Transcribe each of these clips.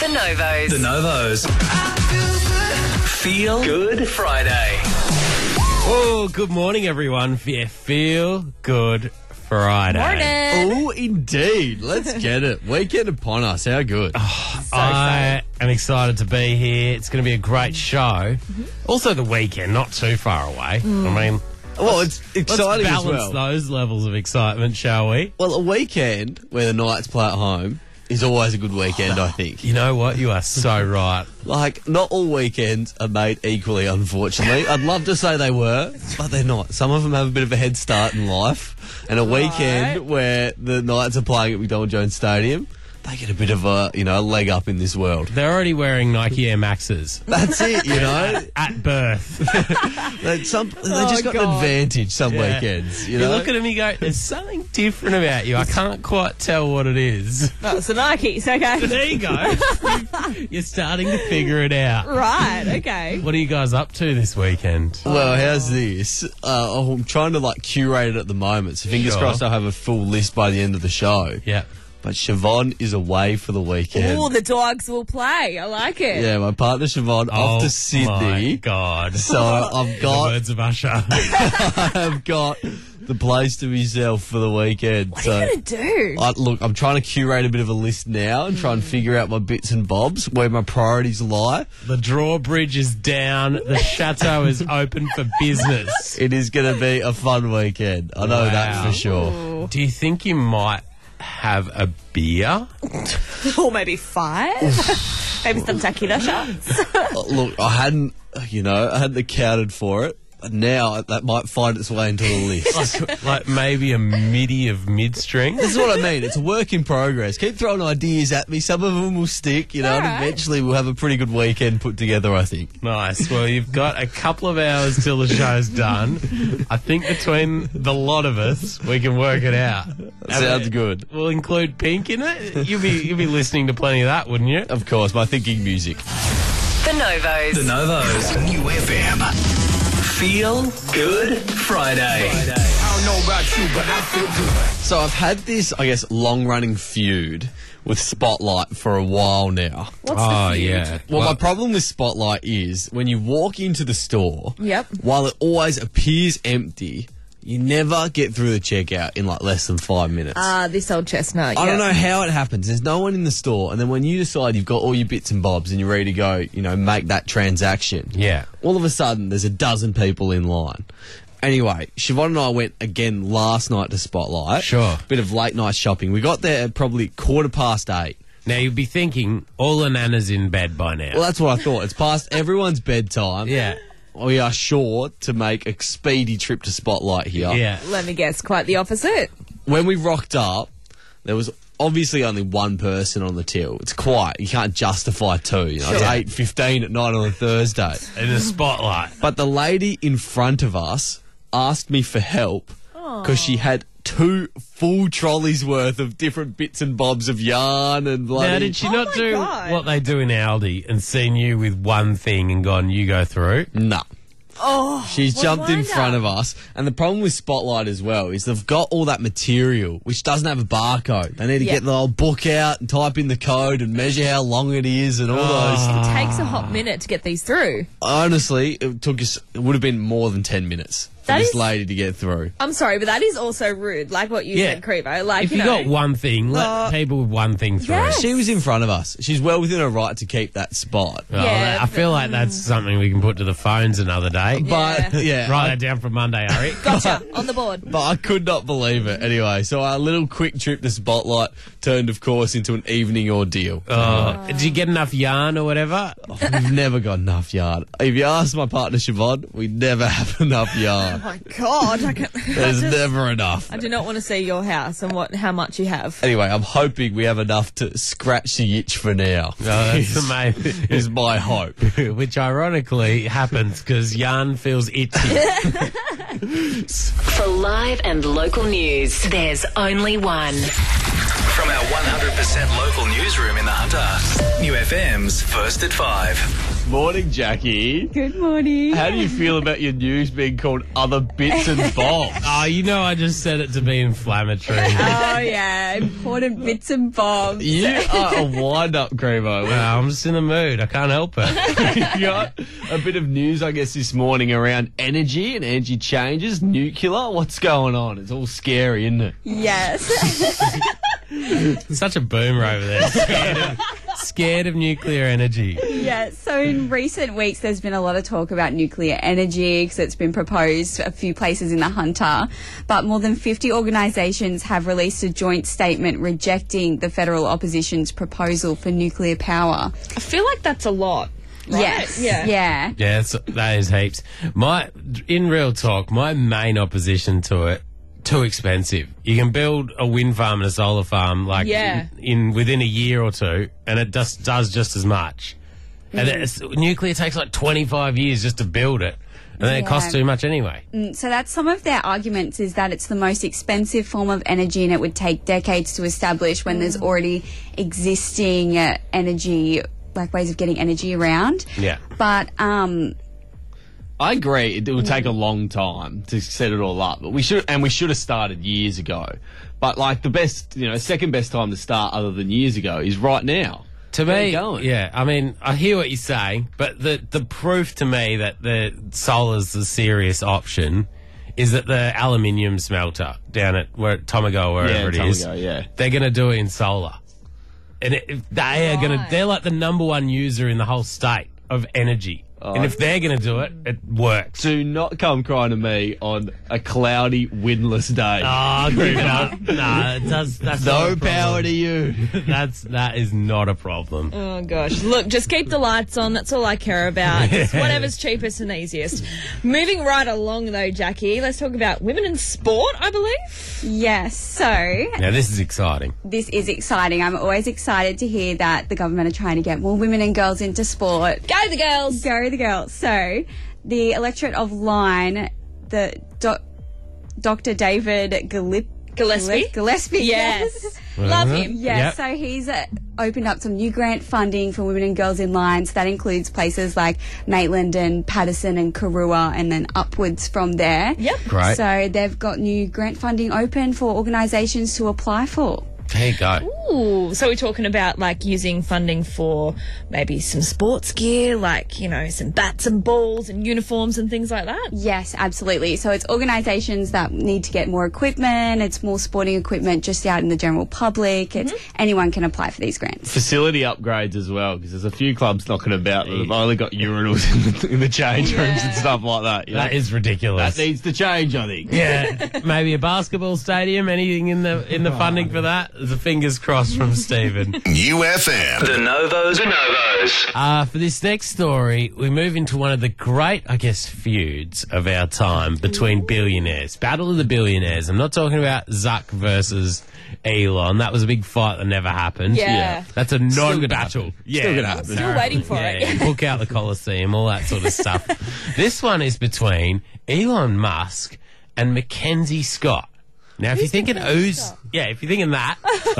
The Novos. The Novos. Feel Good Friday. Oh, good morning, everyone. Feel Good Friday. Morning. Oh, indeed. Let's get it. Weekend upon us. How good. I am excited to be here. It's going to be a great show. Also, the weekend, not too far away. I mean, Well, it's let's exciting as balance well. those levels of excitement, shall we? Well, a weekend where the Knights play at home is always a good weekend, I think. You know what? You are so right. Like, not all weekends are made equally, unfortunately. I'd love to say they were, but they're not. Some of them have a bit of a head start in life. And a weekend where the Knights are playing at McDonald Jones Stadium, they get a bit of a, a leg up in this world. They're already wearing Nike Air Maxes. That's it, At birth. they just got an advantage some Yeah. weekends, You look at them, you go, there's something different about you. I can't quite tell what it is. Oh, it's the Nikes, okay. There you go. You're starting to figure it out. Right, okay. What are you guys up to this weekend? Well, how's this? I'm trying to curate it at the moment, so fingers Sure. crossed I'll have a full list by the end of the show. Yeah. But Siobhan is away for the weekend. Oh, the dogs will play. I like it. Yeah, my partner Siobhan off to My Sydney. God. So I've The got words of Usher. I've got the place to myself for the weekend. What are you going to do? Look, I'm trying to curate a bit of a list now and try and figure out my bits and bobs, where my priorities lie. The drawbridge is down. The chateau is open for business. It is going to be a fun weekend. I know that Wow. for sure. Do you think you might have a beer? Or maybe 5? Maybe some tequila shots. Look, I hadn't accounted for it, but now that might find its way into the list. Like maybe a midi of mid-strength? This is what I mean. It's a work in progress. Keep throwing ideas at me. Some of them will stick, and Alright. eventually we'll have a pretty good weekend put together, I think. Nice. Well, you've got a couple of hours till the show's done. I think between the lot of us, we can work it out. Sounds good. We'll include Pink in it. You'll be listening to plenty of that, wouldn't you? Of course, my thinking music. The Novos. The Novos. New FM. Feel Good Friday. I don't know about you, but I feel good. So I've had this, long-running feud with Spotlight for a while now. What's Oh, the feud? yeah. Well, my problem with Spotlight is when you walk into the store, Yep. while it always appears empty, you never get through the checkout in less than 5 minutes. This old chestnut. I don't yep. know how it happens. There's no one in the store, and then when you decide you've got all your bits and bobs and you're ready to go, make that transaction. Yeah. All of a sudden, there's a dozen people in line. Anyway, Siobhan and I went again last night to Spotlight. Sure. Bit of late night shopping. We got there at probably 8:15. Now, you'd be thinking, all the nanas in bed by now. Well, that's what I thought. It's past everyone's bedtime. Yeah. We are sure to make a speedy trip to Spotlight here. Yeah. Let me guess, quite the opposite. When we rocked up, there was obviously only one person on the till. It's quiet. You can't justify two. It's 8:15 at night on a Thursday. In the spotlight. But the lady in front of us asked me for help because she had 2 full trolleys worth of different bits and bobs of yarn and bloody... Now, did she Oh not my do God. what they do in Aldi and seen you with one thing and gone, you go through? No. Oh, She's what jumped in wonder. front of us. And the problem with Spotlight as well is they've got all that material which doesn't have a barcode. They need to Yeah. get the old book out and type in the code and measure how long it is and all those. It takes a hot minute to get these through. Honestly, it would have been more than 10 minutes for That this is- lady to get through. I'm sorry, but that is also rude, like what you Yeah. said, Crevo. Like, If you got one thing, let people with one thing through. Yes. She was in front of us. She's well within her right to keep that spot. Well, Yeah, I feel like that's something we can put to the phones another day. But, yeah. Write that down for Monday, Harry. Gotcha, on the board. But I could not believe it. Anyway, so our little quick trip to Spotlight turned, of course, into an evening ordeal. Did you get enough yarn or whatever? We've never got enough yarn. If you ask my partner Siobhan, we never have enough yarn. Oh my God, There's never enough. I do not want to see your house and how much you have. Anyway, I'm hoping we have enough to scratch the itch for now. Oh, that's amazing. Is my hope. Which ironically happens because yarn feels itchy. For live and local news, there's only one. From our 100% local newsroom in the Hunter, New FM's First at 5. Morning, Jackie. Good morning. How do you feel about your news being called Other Bits and Bobs? Oh, you know I just said it to be inflammatory. Oh, yeah. Important bits and bobs. You are a wind-up, Crevo. Well, I'm just in the mood. I can't help it. You got a bit of news, I guess, this morning around energy and energy changes, nuclear. What's going on? It's all scary, isn't it? Yes. Such a boomer over there. Scared of nuclear energy. Yeah, so in recent weeks there's been a lot of talk about nuclear energy because it's been proposed a few places in the Hunter, but more than 50 organisations have released a joint statement rejecting the federal opposition's proposal for nuclear power. I feel like that's a lot. Right? Yes. Yeah. Yeah. Yeah, that is heaps. In real talk, my main opposition to it, too expensive. You can build a wind farm and a solar farm within a year or two, and it does just as much. And nuclear takes like 25 years just to build it, and then it costs too much anyway. So that's some of their arguments, is that it's the most expensive form of energy and it would take decades to establish when there's already existing energy, like ways of getting energy around. Yeah. But I agree. It will take a long time to set it all up, but we should have started years ago. But like the best, second best time to start other than years ago is right now. To Get me, it going. yeah, I mean, I hear what you're saying, but the proof to me that the solar's the serious option is that the aluminium smelter down at Tomago, wherever it is, they're going to do it in solar. And they're like the number one user in the whole state of energy. And if they're going to do it, it works. Do not come crying to me on a cloudy, windless day. Oh, no, that's no not a power problem. to you. That is not a problem. Oh, gosh. Look, just keep the lights on. That's all I care about. Just whatever's cheapest and easiest. Moving right along, though, Jackie, let's talk about women in sport, I believe. yes, so Now, this is exciting. this is exciting. I'm always excited to hear that the government are trying to get more women and girls into sport. Go the girls. Go the girls. So, the electorate of Lyne, Dr. David Gillespie. Yes. Love him. Yeah, Yep. so he's opened up some new grant funding for women and girls in Lyne. So that includes places like Maitland and Patterson and Karua, and then upwards from there. Yep. Great. So they've got new grant funding open for organisations to apply for. There you go. Ooh, so we're talking about like using funding for maybe some sports gear, like, some bats and balls and uniforms and things like that? Yes, absolutely. So it's organisations that need to get more equipment. It's more sporting equipment just out in the general public. It's anyone can apply for these grants. Facility upgrades as well, because there's a few clubs knocking about that have only got urinals in the change rooms and stuff like that. That is ridiculous. That needs to change, I think. Yeah, maybe a basketball stadium. Anything in the funding for that? The fingers crossed from Stephen. New FM. The Novos. For this next story, we move into one of the great, I guess, feuds of our time between billionaires. Battle of the billionaires. I'm not talking about Zuck versus Elon. That was a big fight that never happened. Yeah. That's a gonna non-battle. happen. Yeah, Still gonna happen. Still waiting for it. Yeah, book out the Colosseum, all that sort of stuff. This one is between Elon Musk and Mackenzie Scott. Now, if you're thinking if you're thinking that,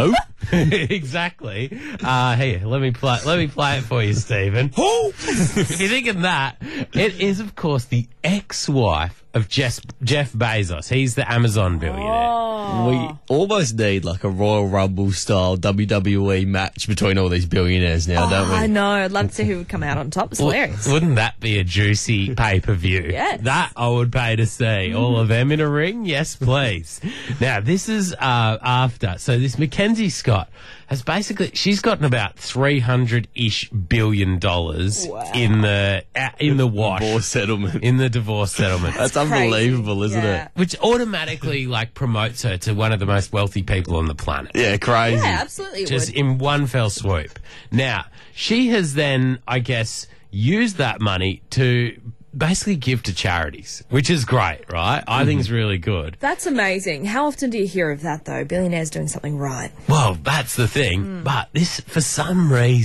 exactly. Here, let me play it for you, Stephen. If you're thinking that, it is, of course, the ex-wife of Jeff Bezos. He's the Amazon billionaire. We almost need like a Royal Rumble style WWE match between all these billionaires now, don't we? I know. I'd love to see who would come out on top. It's hilarious. Wouldn't that be a juicy pay-per-view? Yes. That I would pay to see. All of them in a ring? Yes, please. Now, this is after. So this Mackenzie Scott has she's gotten about $300-ish billion in the wash. Divorce settlement. In the divorce settlement. That's unbelievable, isn't it? Which automatically promotes her to one of the most wealthy people on the planet. Yeah, crazy. Yeah, absolutely. It Just would. in one fell swoop. Now, she has then, I guess, used that money to basically give to charities, which is great, right? I think it's really good. That's amazing. How often do you hear of that, though? Billionaires doing something right. Well, that's the thing. But this, for some reason,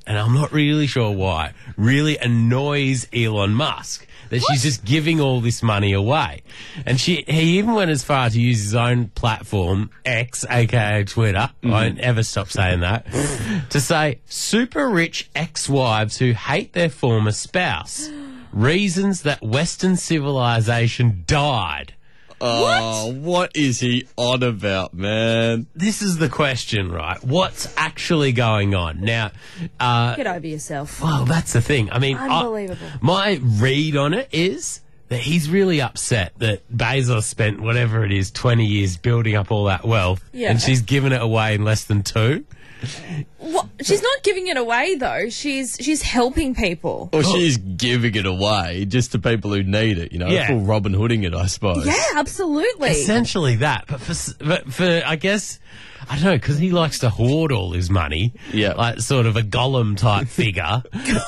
and I'm not really sure why, really annoys Elon Musk. That she's just giving all this money away. And he even went as far to use his own platform, X, aka Twitter, I won't ever stop saying that, to say, super rich ex-wives who hate their former spouse. Reasons that Western civilization died. Oh, what is he on about, man? This is the question, right? What's actually going on? Now, Get over yourself. well, that's the thing. I mean, Unbelievable. my read on it is that he's really upset that Bezos spent whatever it is, 20 years building up all that wealth, Yeah. and she's given it away in less than 2. What? She's not giving it away though. She's helping people. Or she's giving it away just to people who need it, you know? Yeah. Full Robin Hooding it, I suppose. Yeah, absolutely. Essentially that, but for I guess, I don't know, because he likes to hoard all his money, Yeah. like sort of a Gollum type figure.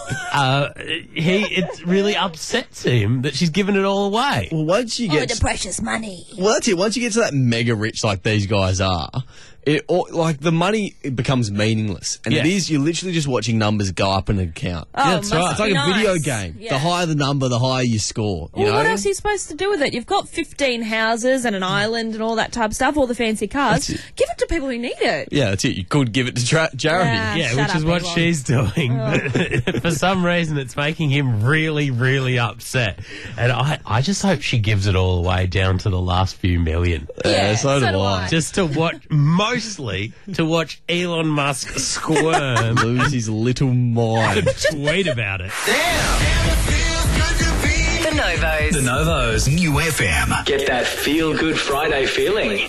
It really upsets him that she's given it all away. Well, once you get... precious money. Well, that's it. Once you get to that mega rich like these guys are, like the money it becomes meaningless, and Yeah. it is. You're literally just watching numbers go up in an account. Oh, that's must right. It's like be a video nice. game. Yeah. The higher the number, the higher you score. You Well, know? what else are you supposed to do with it? You've got 15 houses and an island and all that type of stuff, all the fancy cars. That's it. Give it to people who need it. Yeah, that's it. You could give it to charity. Yeah. Yeah, Shut which up, is what Elon. she's doing. But for some reason, it's making him really, really upset. And I just hope she gives it all away down to the last few million. Yeah, so do I. Just to watch, mostly to watch Elon Musk squirm. Lose his little mind. Tweet about it. The Novos. The Novos. New FM. Get that feel good Friday feeling.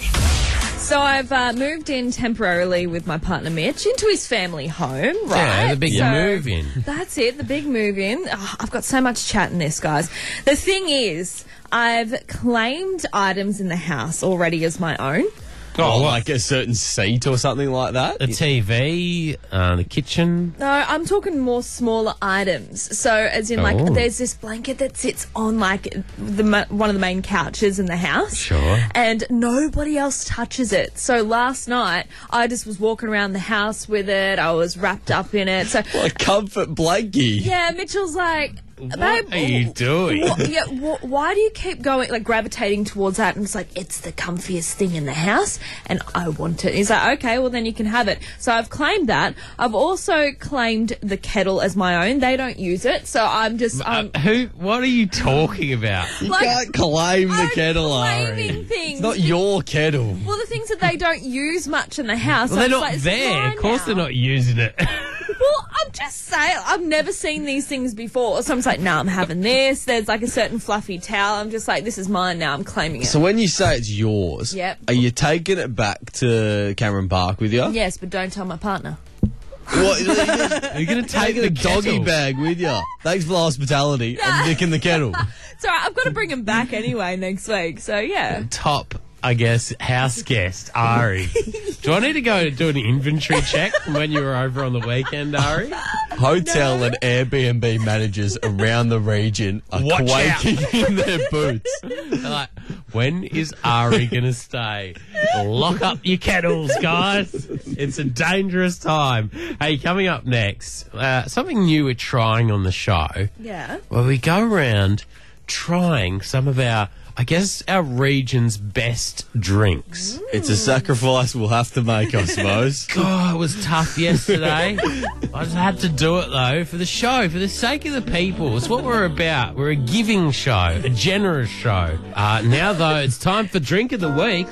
So I've moved in temporarily with my partner Mitch into his family home, right? Yeah, the big So move in. That's it, the big move in. Oh, I've got so much chat in this, guys. The thing is, I've claimed items in the house already as my own. Oh, like a certain seat or something like that? The TV, the kitchen. No, I'm talking more smaller items. So, as in, like, Oh. there's this blanket that sits on, like, one of the main couches in the house. Sure. And nobody else touches it. So, last night, I just was walking around the house with it. I was wrapped up in it. So, Like comfort blankie. yeah, Mitchell's like, What babe, are you doing? why do you keep going, like, gravitating towards that? And it's like, it's the comfiest thing in the house, and I want it. He's like, okay, well, then you can have it. So I've claimed that. I've also claimed the kettle as my own. They don't use it, so I'm just, What are you talking about? You like, can't claim the I'm kettle, claiming Ari. things. It's not your kettle. Well, the things that they don't use much in the house. Well, so they're it's not like, it's there. mine Of course, now. they're not using it. Well, I'm just saying, I've never seen these things before. So I'm just like, no, I'm having this. There's like a certain fluffy towel. I'm just like, this is mine now. I'm claiming it. So when you say it's yours, Yep. are you taking it back to Cameron Park with you? Yes, but don't tell my partner. What, you're You're going to take taking the a doggy kettle. bag with you. Thanks for the hospitality. I'm nicking the kettle. So I've got to bring him back anyway next week. So yeah. Top, I guess, house guest, Ari. Do I need to go do an inventory check from when you were over on the weekend, Ari? Hotel and Airbnb managers around the region are Watch quaking in their boots. They're like, when is Ari going to stay? Lock up your kettles, guys. It's a dangerous time. Hey, coming up next, something new we're trying on the show. Yeah. Where we go around trying some of our, I guess, our region's best drinks. It's a sacrifice we'll have to make, I suppose. God, it was tough yesterday. I just had to do it, though, for the show, for the sake of the people. It's what we're about. We're a giving show, a generous show. Now, though, it's time for Drink of the Week.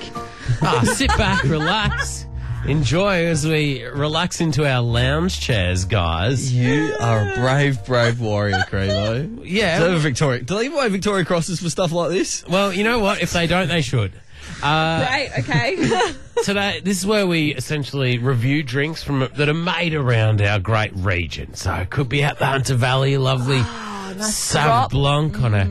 Sit back, relax, enjoy as we relax into our lounge chairs, guys. You are a brave, brave warrior, Creelo. Yeah. So Victoria, do they give away Victoria Crosses for stuff like this? Well, you know what? If they don't, they should. Great. Okay. Today, this is where we essentially review drinks that are made around our great region. So it could be out the Hunter Valley, lovely Sauv drop. Blanc on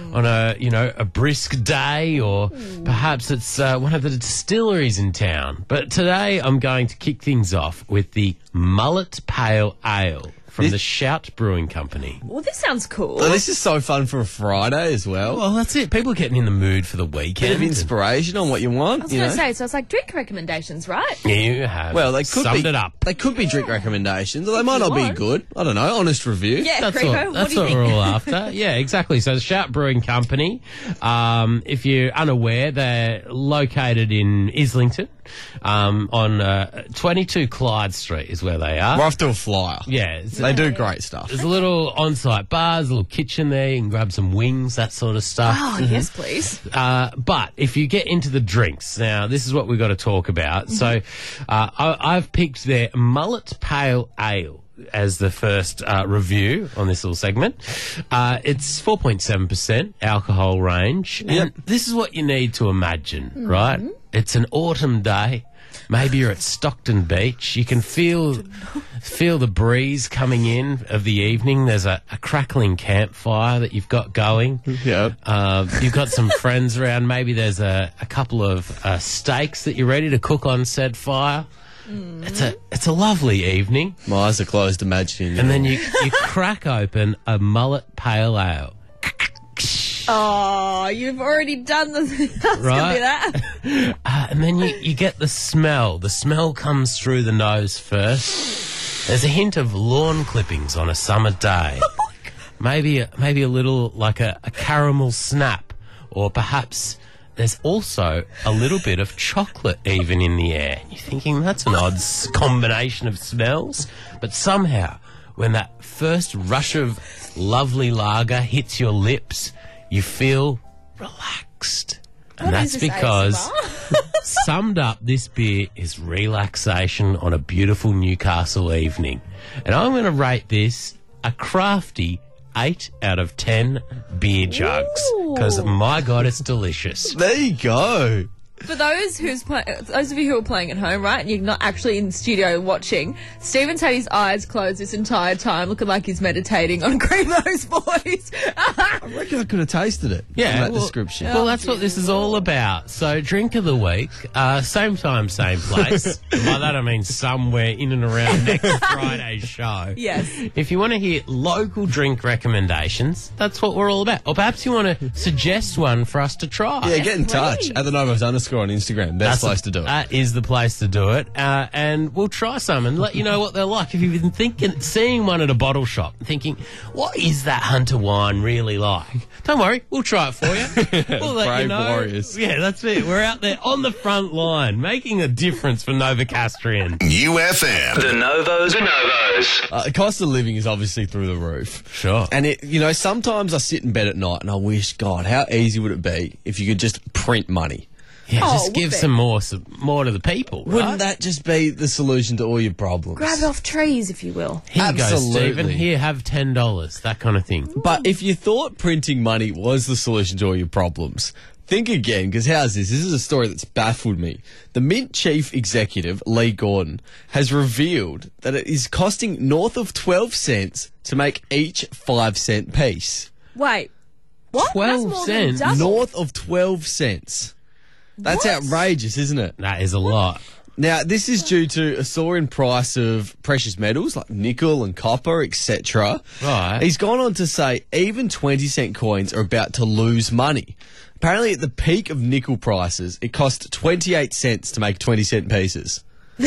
a brisk day, or perhaps it's one of the distilleries in town. But today, I'm going to kick things off with the Mullet Pale Ale from the Shout Brewing Company. Well, this sounds cool. Oh, this is so fun for a Friday as well. Well, that's it. People are getting in the mood for the weekend. Bit of inspiration on what you want. I was going to say, so it's like drink recommendations, right? You have Well, they could summed it up. They could be drink recommendations, or they might not be good. I don't know. Honest review. Yeah, That's Creepo, what, that's do you what think? we're all after. Yeah, exactly. So the Shout Brewing Company, if you're unaware, they're located in Islington, on 22 Clyde Street is where they are. We're off to a flyer. Yeah. They do great stuff. There's a little on-site bar, there's a little kitchen there, you can grab some wings, that sort of stuff. Oh, yes, please. But if you get into the drinks, now this is what we've got to talk about. So I've picked their Mullet Pale Ale as the first review on this little segment. It's 4.7% alcohol range. And this is what you need to imagine, right? It's an autumn day. Maybe you're at Stockton Beach. You can feel the breeze coming in of the evening. There's a crackling campfire that you've got going. Yeah. You've got some friends around. Maybe there's a couple of steaks that you're ready to cook on said fire. It's a lovely evening. My eyes are closed, imagining. And then you crack open a Mullet Pale Ale. Oh, you've already done the That's gonna be that. And then you get the smell. The smell comes through the nose first. There's a hint of lawn clippings on a summer day. Maybe a little like a caramel snap, or perhaps there's also a little bit of chocolate even in the air. You're thinking that's an odd combination of smells, but somehow when that first rush of lovely lager hits your lips, you feel relaxed. And that's because summed up, this beer is relaxation on a beautiful Newcastle evening. And I'm going to rate this a crafty 8 out of 10 beer jugs. Because, my God, it's delicious. There you go. For those those of you who are playing at home, right, and you're not actually in the studio watching, Stephen's had his eyes closed this entire time, looking like he's meditating on Creepo's voice. I reckon I could have tasted it. Yeah, from that well, description. Well, that's what this is all about. So, drink of the week, same time, same place. By that I mean somewhere in and around next Friday's show. Yes. If you want to hear local drink recommendations, that's what we're all about. Or perhaps you want to suggest one for us to try. Yeah, get in touch at the Novos _ on Instagram. Best place to do it. That is the place to do it. And we'll try some and let you know what they're like. If you've been seeing one at a bottle shop and thinking, what is that Hunter wine really like? Don't worry, we'll try it for you. We'll let you know. Warriors. Yeah, that's it. We're out there on the front line, making a difference for Novocastrian. UFM. The Novos. Cost of living is obviously through the roof. Sure. And sometimes I sit in bed at night and I wish, God, how easy would it be if you could just print money? Yeah, just give would it? some more to the people, right? Wouldn't that just be the solution to all your problems? Grab it off trees, if you will. Here you go, Absolutely. Stephen. Here, have $10, that kind of thing. But if you thought printing money was the solution to all your problems, think again, because how's this? This is a story that's baffled me. The Mint chief executive, Lee Gordon, has revealed that it is costing north of 12 cents to make each 5-cent piece. Wait, what? 12 That's more than cents? double. North of 12 cents. That's What? outrageous, isn't it? That is a lot. Now, this is due to a soaring price of precious metals like nickel and copper, etc. Right. He's gone on to say even 20-cent coins are about to lose money. Apparently, at the peak of nickel prices, it cost 28 cents to make 20-cent pieces.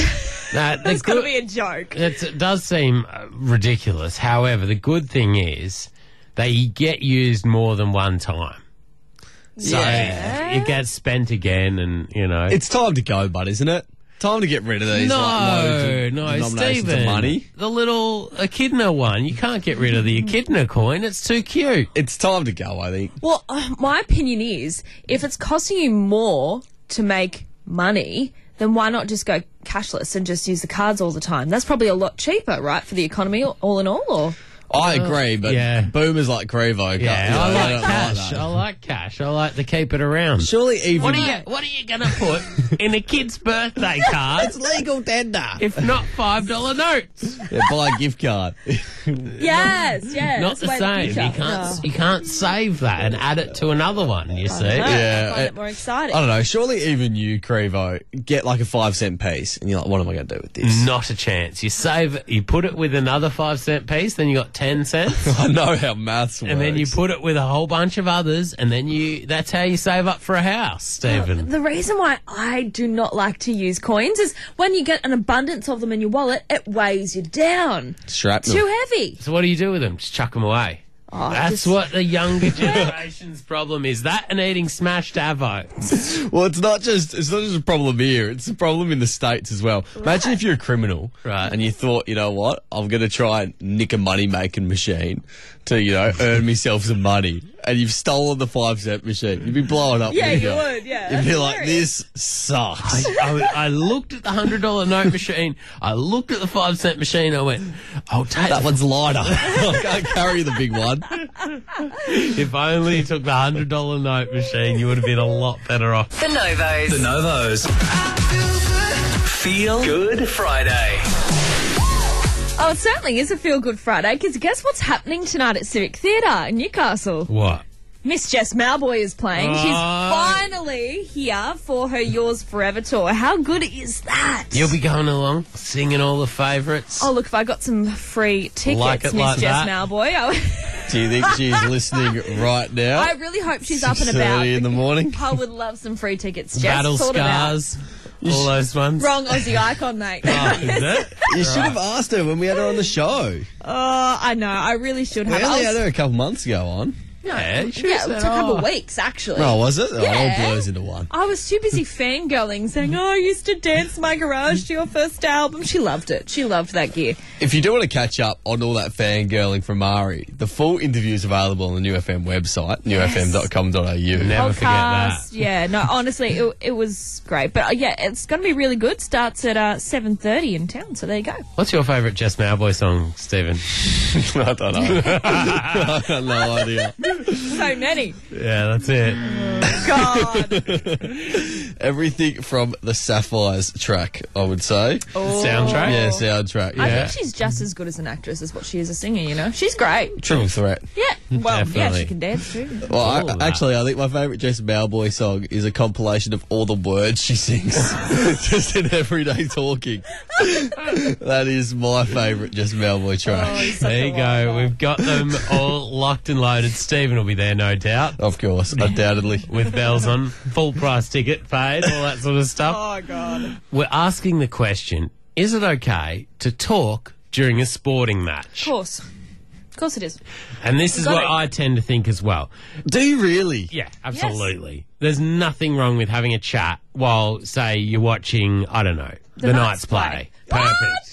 That's got to be a joke. It does seem ridiculous. However, the good thing is they get used more than one time. So it gets spent again, and It's time to go, bud, isn't it? Time to get rid of these low denominations Stephen, of money. the little echidna one. You can't get rid of the echidna coin. It's too cute. It's time to go, I think. Well, my opinion is, if it's costing you more to make money, then why not just go cashless and just use the cards all the time? That's probably a lot cheaper, right, for the economy all in all, or... I agree, but boomers like Crevo. Yeah, I like cash. that. I like cash. I like to keep it around. Surely even... What are you going to put in a kid's birthday card? It's legal tender. If not $5 notes. Yeah, buy a gift card. Yes. Not the same. You can't save that and add it to another one, you see. Yeah. I find it more exciting. I don't know. Surely even you, Crevo, get like a 5-cent piece and you're like, what am I going to do with this? Not a chance. You save it, you put it with another 5-cent piece, then you got 10 cents. I know how maths works. And then you put it with a whole bunch of others, and then that's how you save up for a house, Stephen. The reason why I do not like to use coins is when you get an abundance of them in your wallet, it weighs you down. Shrapnel. Too heavy. So what do you do with them? Just chuck them away. That's what the younger generation's problem is. That and eating smashed avo. Well, it's not just a problem here. It's a problem in the States as well. Imagine if you're a criminal, right, and you thought, you know what, I'm going to try and nick a money-making machine to, earn myself some money. And you've stolen the 5-cent machine. You'd be blowing up. Yeah, you would, yeah. You'd be like, this sucks. I looked at the $100 note machine. I looked at the 5-cent machine. I went, I'll take that one's lighter. I can't carry the big one. If only you took the $100 note machine, you would have been a lot better off. The Novos. Feel Good Friday. Oh, it certainly is a feel-good Friday, because guess what's happening tonight at Civic Theatre in Newcastle? What? Miss Jess Malboy is playing. She's finally here for her Yours Forever tour. How good is that? You'll be going along, singing all the favourites. Oh, look, if I got some free tickets, like Miss like Jess that. Malboy. Do you think she's listening right now? I really hope she's up and about. 6:30 in the morning. I would love some free tickets, Jess. Battle Sort it out. Scars, all those ones. Wrong Aussie icon, mate. Oh, is it? You should have asked her when we had her on the show. Oh, I know. I really should We have. only had her a couple months ago on. Yeah, you should Yeah, have it said, took a couple of weeks, actually. Oh, was it? Oh, Yeah. it all blurs into one. I was too busy fangirling, saying, I used to dance in my garage to your first album. She loved it. She loved that gear. If you do want to catch up on all that fangirling from Mari, the full interview is available on the New FM website, newfm.com.au. Never forget that. Yeah, no, honestly, it was great. But yeah, it's going to be really good. Starts at 7:30 in town, so there you go. What's your favourite Jess Malboy song, Stephen? I don't know. I got no idea. So many. Yeah, that's it. God. Everything from the Sapphires track, I would say. Oh. Soundtrack? Yeah, soundtrack. Yeah. I think she's just as good as an actress as what she is a singer, you know? She's great. Triple threat. Yeah. Well, yeah, Definitely. she can dance too. Well, All of that. actually, I think my favourite Jess Malboy song is a compilation of all the words she sings just in everyday talking. That is my favourite Jess Malboy track. There you go. We've got them all locked and loaded. Stephen will be there, no doubt, Of course, undoubtedly. with bells on, full price ticket paid, all that sort of stuff. Oh, God. We're asking the question, is it okay to talk during a sporting match? Of course. Of course it is. And this is Got what it. I tend to think as well. Do you really? Yeah, absolutely. There's nothing wrong with having a chat while, say, you're watching, I don't know, the Knights play. Perfect.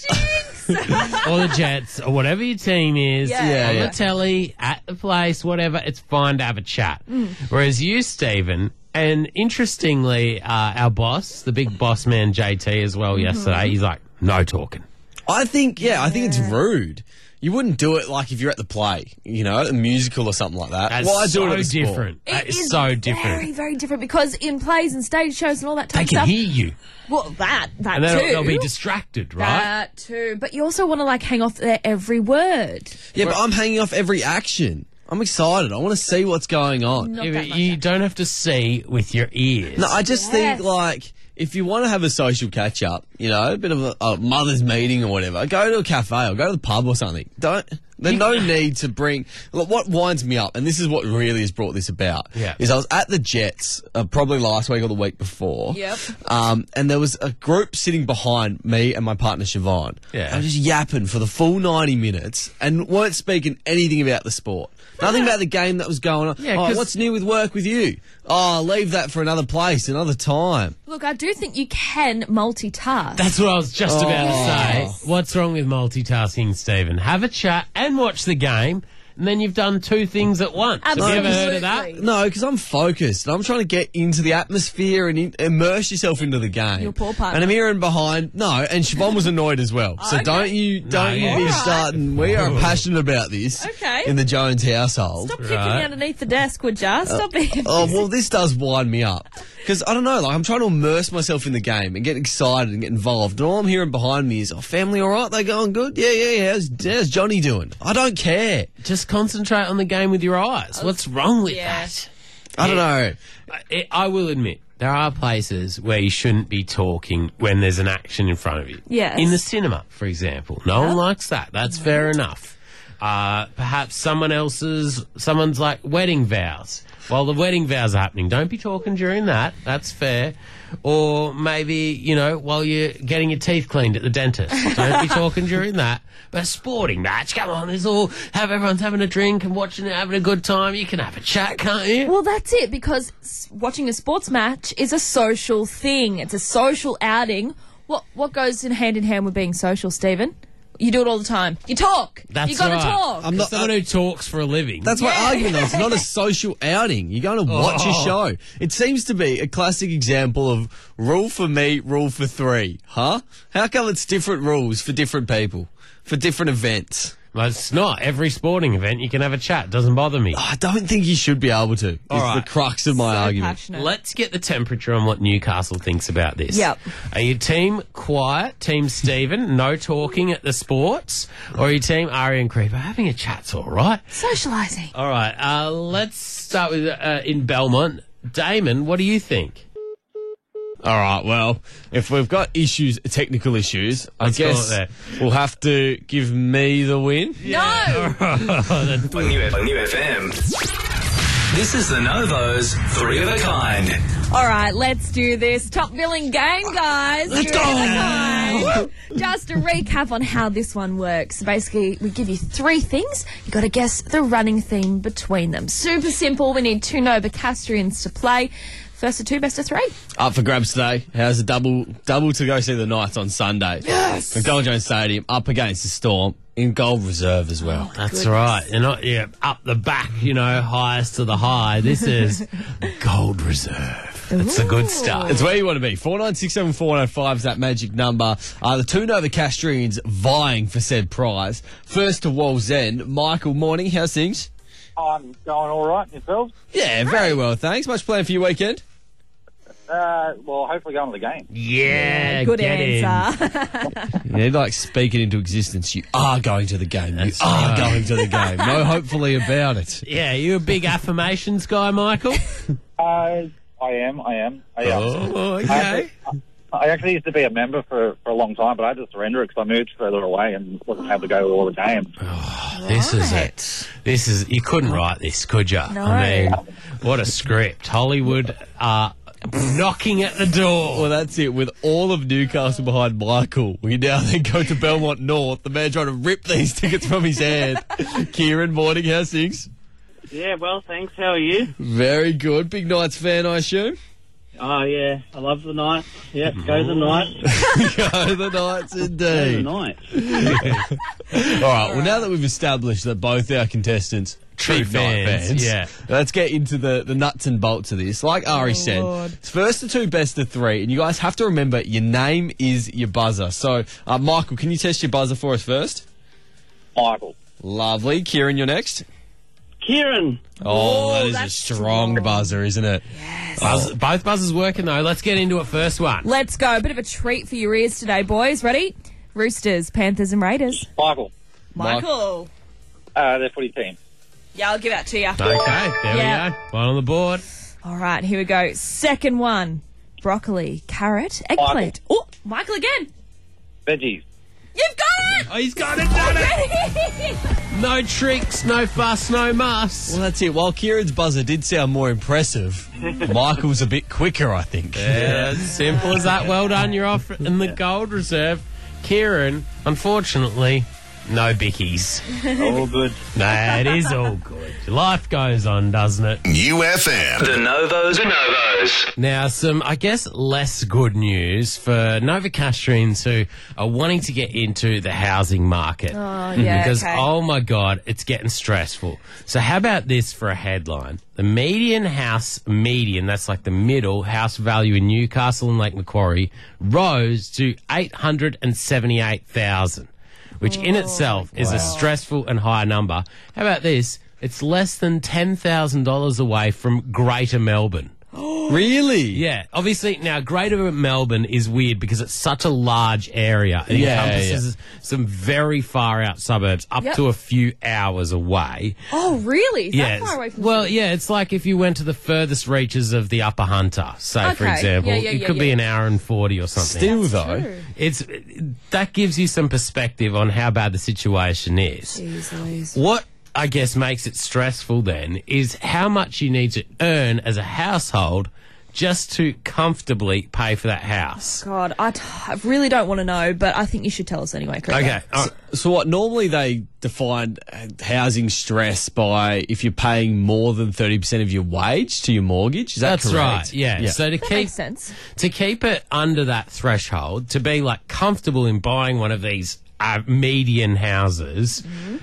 Or the Jets, or whatever your team is, Yeah. on Yeah. the telly, at the place, whatever, it's fine to have a chat. Whereas you, Stephen, and interestingly, our boss, the big boss man JT as well yesterday, he's like, no talking. I think it's rude. You wouldn't do it like if you're at the play, a musical or something like that. That's Why do so it at the sport? different. That It is is so different. Very, very different, because in plays and stage shows and all that type They of can stuff. hear you. Well, that And too. they'll be distracted, right? That too. But you also want to hang off their every word. Yeah, but I'm hanging off every action. I'm excited. I want to see what's going on. Not Yeah, that but much. you don't have to see with your ears. No, I just Yes. think, if you want to have a social catch-up, a bit of a mother's meeting or whatever, go to a cafe or go to the pub or something. There's no need to bring... Look, what winds me up, and this is what really has brought this about, is I was at the Jets probably last week or the week before. Yep. And there was a group sitting behind me and my partner Siobhan. Yeah. I was just yapping for the full 90 minutes and weren't speaking anything about the sport. Nothing about the game that was going on. Yeah, Oh, 'cause- what's new with work with you? Oh, leave that for another place, another time. Look, I do think you can multitask. That's what I was just about to say. Oh. What's wrong with multitasking, Stephen? Have a chat and watch the game. and then you've done two things at once. Absolutely. Have you ever heard of that? No, because I'm focused. I'm trying to get into the atmosphere and immerse yourself into the game. Your poor partner. And I'm here and behind. No, and Siobhan was annoyed as well. So Okay. don't you be Alright. starting. We are passionate about this. Okay. In the Jones household. Stop kicking Right. me underneath the desk, would ya? Stop it. Oh, well, this does wind me up. Because, I don't know, like, I'm trying to immerse myself in the game and get excited and get involved. And all I'm hearing behind me is, oh, family all right? They going good? Yeah. How's Johnny doing? I don't care. Just concentrate on the game with your eyes. What's wrong with that? I don't know. I will admit, there are places where you shouldn't be talking when there's an action in front of you. Yes. In the cinema, for example. No one likes that. That's fair enough. Perhaps someone's like wedding vows. While the wedding vows are happening, don't be talking during that. That's fair. Or maybe, while you're getting your teeth cleaned at the dentist. Don't be talking during that. But a sporting match, come on, everyone's having a drink and watching it, having a good time. You can have a chat, can't you? Well, that's it, because watching a sports match is a social thing. It's a social outing. What goes in hand with being social, Stephen? You do it all the time. You talk. That's you gotta right. talk. I'm not Someone who talks for a living. That's my argument, though. It's not a social outing. You're going to watch a show. It seems to be a classic example of rule for me, rule for three. Huh? How come it's different rules for different people, for different events? Well, it's not. Every sporting event, you can have a chat. Doesn't bother me. I don't think you should be able to. All It's right. the crux of my So argument. passionate. Let's get the temperature on what Newcastle thinks about this. Yep. Are you team quiet, team Stephen, no talking at the sports? Or are you team Ari and Creeper? Having a chat's all right. Socialising. All right, let's start with in Belmont. Damon, what do you think? All right, well, if we've got technical issues, I Let's call guess it we'll have to give me the win. No. On New FM. This is the Novo's 3 of a Kind. All right, let's do this top billing game, guys. Let's go. Just a recap on how this one works. Basically, we give you three things. You got to guess the running theme between them. Super simple. We need two Novocastrians to play. First of two, best of three. Up for grabs today. How's a double to go see the Knights on Sunday? Yes. McDonald Jones Stadium, up against the Storm, in Gold Reserve as well. That's right. You're not up the back, highest to the high. This is Gold Reserve. It's the good stuff. It's where you want to be. 49674105 is that magic number. The two Novocastrians vying for said prize. First to Wall's End. Michael, morning. How's things? I'm going all right. Yourselves? Yeah, very well, thanks. Much planned for your weekend? Well, hopefully going to the game. Yeah, Good get in. answer. Yeah, like speak it into existence. You are going to the game. You are going to the game. No hopefully about it. Yeah, you a big affirmations guy, Michael? I am. Oh, okay. I actually used to be a member for a long time, but I had to surrender it because I moved further away and wasn't able to go to all the games. This is it. This is, you couldn't write this, could you? No. I mean, what a script. Hollywood are knocking at the door. Well, that's it. With all of Newcastle behind Michael, we now then go to Belmont North. The man trying to rip these tickets from his hand. Kieran, morning. How's things? Yeah, well, thanks. How are you? Very good. Big Knights fan, I assume? Oh, yeah. I love the Knights. Yeah, go the Knights. Go the Knights, Go the indeed. Knights. All right, well, now that we've established that both our contestants True big Knight fans, yeah. let's get into the nuts and bolts of this. Like Ari said, it's first to two, best of three, and you guys have to remember your name is your buzzer. So, Michael, can you test your buzzer for us first? Michael. Lovely. Kieran, you're next. Kieran. Oh, that is a that's strong buzzer, isn't it? Both buzzers working, though. Let's get into it. First one. Let's go. A bit of a treat for your ears today, boys. Ready? Roosters, Panthers and Raiders. Michael. Michael. Their footy team. Yeah, I'll give that to you. Okay, there Yeah. we go. One on the board. All right, here we go. Second one. Broccoli, carrot, eggplant. Oh, Michael again. Veggies. You've got it! Oh, he's got it, done it. No tricks, no fuss, no muss. Well, that's it. While Kieran's buzzer did sound more impressive, Michael's a bit quicker, I think. Yeah, simple as that. Well done. You're off in the Gold Reserve. Kieran, unfortunately, No bickies. All good. Nah, it is all good. Life goes on, doesn't it? New FM. The Novos. Now, some, I guess, less good news for Novocastrians who are wanting to get into the housing market. Oh, yeah, Because, okay. oh my God, it's getting stressful. So how about this for a headline? The median, that's like the middle, house value in Newcastle and Lake Macquarie, rose to $878,000, which in itself is a stressful and high number. How about this? It's less than $10,000 away from Greater Melbourne. Really? Yeah, obviously, now Greater Melbourne is weird because it's such a large area. It encompasses some very far out suburbs, up to a few hours away. Oh, really? Is Yeah, that far away from well, the yeah, it's like if you went to the furthest reaches of the Upper Hunter, say, for Okay. example. Yeah, It could be an hour and 40 or something. Still, though. True. That gives you some perspective on how bad the situation is. Jeez Louise. What I guess makes it stressful then is how much you need to earn as a household just to comfortably pay for that house. God, I really don't want to know, but I think you should tell us anyway, Chris. Okay. So what, normally they define housing stress by if you're paying more than 30% of your wage to your mortgage. Is that That's correct? right. Yeah. So to That keep makes sense. to keep it under that threshold, to be like comfortable in buying one of these median houses,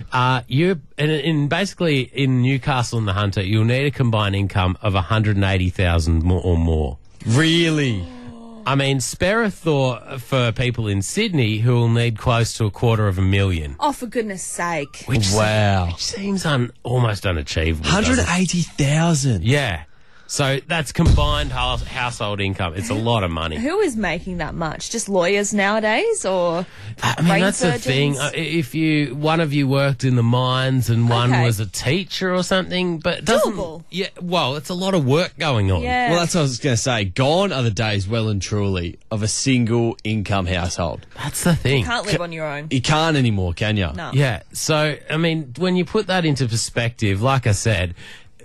basically in Newcastle and the Hunter, you'll need a combined income of 180,000 or more. Really? I mean, spare a thought for people in Sydney who will need close to $250,000. Oh, for goodness sake. Wow. Which seems almost unachievable. doesn't it? 180,000. Yeah. So that's combined household income. It's a lot of money. Who is making that much? Just lawyers nowadays, or I mean, brain that's surgeons? the thing. If one of you worked in the mines and one Okay. was a teacher or something, but it doesn't. Doable. Yeah. Well, it's a lot of work going on. Yeah. Well, that's what I was going to say. Gone are the days, well and truly, of a single income household. That's the thing. Can't live on your own. You can't anymore, can you? No. Yeah. So, I mean, when you put that into perspective, like I said,